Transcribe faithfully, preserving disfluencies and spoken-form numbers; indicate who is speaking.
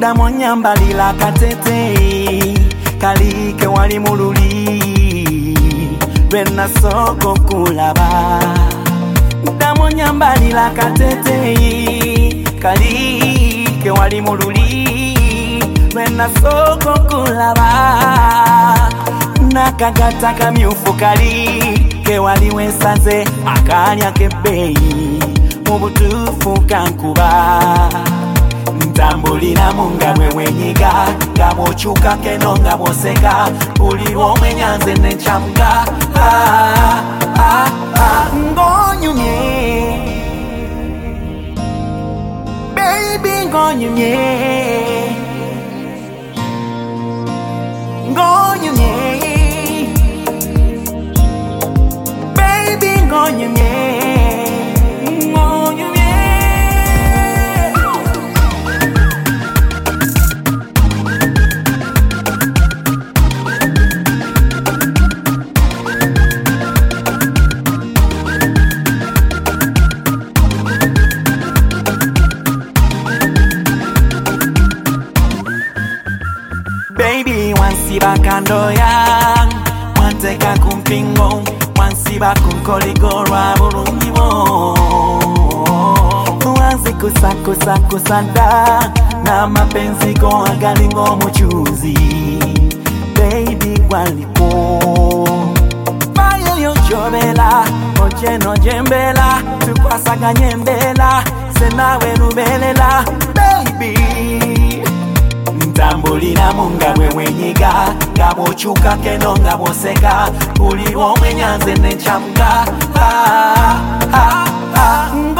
Speaker 1: Damo nyambalila katete kalike wali mululi Bena soko kulaba Damo nyambalila katete kalike wali mululi Bena soko kulaba Nakagata kamyufu kalike wali wesaze Akanya kebei Mubutufu kankuba Ntambulira munga mwe mwenyiga Gamochuka kenonga moseka Uliro mwenyanze nenchamuga ah, ah, ah. Ngonyumye Baby ngonyumye Ngonyumye Baby ngonyumye Baby, wansiba kando yang Wanteka kumpingo Wansiba kunkoligorwa burungiwo Wanzi kusakusa kusanda Na mapenzi ko agalingo muchuzi Baby, waliko Bayo yo jobela Oje no jembela Tukwasaga nyembela Senawe nubelela Baby Ntambulira munga mwe mwenyiga Gamochuka kenonga moseka Uliro mwenyanze nenchamuga ah, ah, ah.